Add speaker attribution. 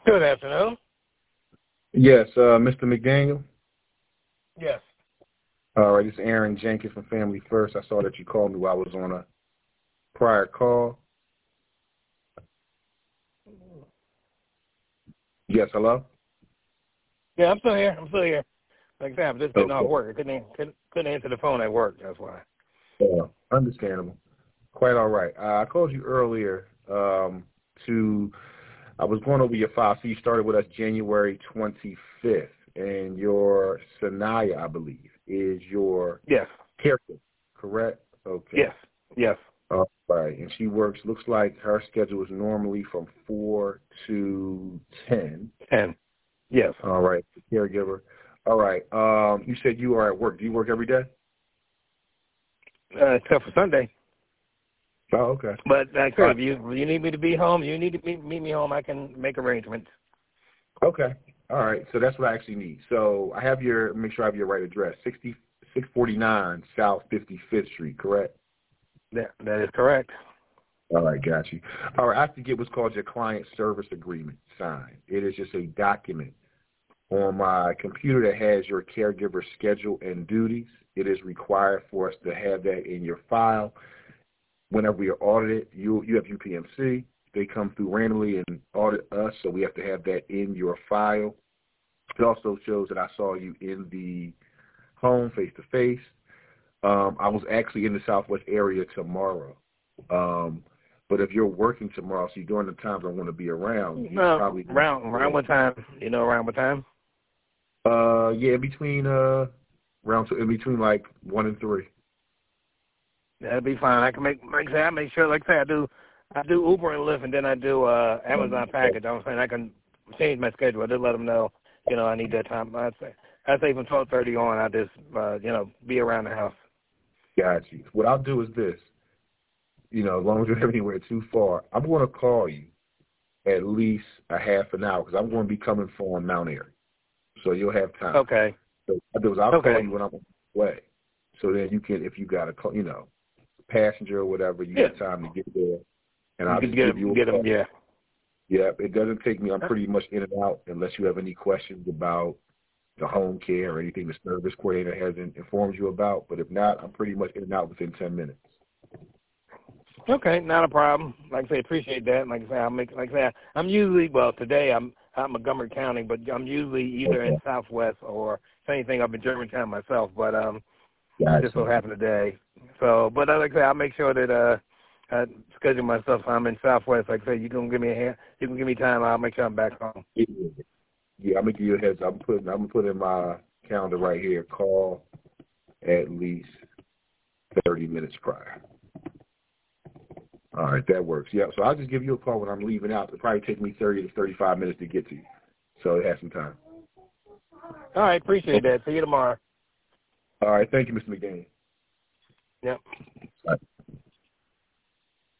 Speaker 1: Good afternoon.
Speaker 2: Yes, Mr. McDaniel.
Speaker 1: Yes.
Speaker 2: All right, it's Aaron Jenkins from Family First. I saw that you called me while I was on a prior call. Yes, hello?
Speaker 1: Yeah, I'm still here. Like I said, I'm just getting off
Speaker 2: Okay.
Speaker 1: work. I couldn't answer the phone at work. That's why.
Speaker 2: Understandable. Quite all right. I called you earlier I was going over your file. So you started with us January 25th, and your Sanaya, I believe, is your
Speaker 1: Yes.
Speaker 2: caregiver, correct? Okay.
Speaker 1: Yes. Yes.
Speaker 2: All right. And she works, looks like her schedule is normally from 4 to 10.
Speaker 1: 10. Yes.
Speaker 2: All right. The caregiver. All right. You said you are at work. Do you work every day?
Speaker 1: Except for Sunday.
Speaker 2: Oh, okay.
Speaker 1: But like I said, if you need me to be home, you need to meet me home, I can make arrangements.
Speaker 2: Okay. All right. So that's what I actually need. So I have make sure I have your right address. 649 South 55th Street, correct?
Speaker 1: That is correct.
Speaker 2: All right, got you. All right, I have to get what's called your client service agreement signed. It is just a document on my computer that has your caregiver schedule and duties. It is required for us to have that in your file. Whenever we are audited, you have UPMC. They come through randomly and audit us, so we have to have that in your file. It also shows that I saw you in the home face-to-face. I was actually in the Southwest area tomorrow. But if you're working tomorrow, see, during the times I want to be around, you probably...
Speaker 1: Around what time? You know around what time?
Speaker 2: Yeah, in between like 1 and 3.
Speaker 1: That'd be fine. I can make sure, like I say, I do Uber and Lyft, and then I do Amazon package. I'm saying I can change my schedule. I just let them know, I need that time. I'd say from 12:30 on, I just, be around the house.
Speaker 2: Got you. What I'll do is this. As long as you're not anywhere too far, I'm going to call you at least a half an hour because I'm going to be coming from Mount Airy. So you'll have time.
Speaker 1: Okay.
Speaker 2: So I'll call you when I'm on the way. So then you can, if you got a, passenger or whatever, you got time to get there. And I'll just give you a call.
Speaker 1: Yeah.
Speaker 2: Yeah, it doesn't take me. I'm pretty much in and out unless you have any questions about the home care or anything the service coordinator hasn't informed you about. But if not, I'm pretty much in and out within 10 minutes.
Speaker 1: Okay, not a problem. Like I say, appreciate that. Like I say, I'm usually, today I'm out in Montgomery County, but I'm usually either in Southwest or same thing up in Germantown myself. But just so happened today. So, but like I say, I'll make sure that I schedule myself. So I'm in Southwest. Like I say, you can give me a hand. You can give me time. I'll make sure I'm back home.
Speaker 2: Yeah, I'm gonna give you a heads up. I'm gonna put in my calendar right here. Call at least 30 minutes prior. All right, that works. Yeah, so I'll just give you a call when I'm leaving out. It'll probably take me 30 to 35 minutes to get to you. So it has some time.
Speaker 1: All right, appreciate that. See you tomorrow.
Speaker 2: All right, thank you, Mr. McDaniel.
Speaker 1: Yep.
Speaker 2: All right.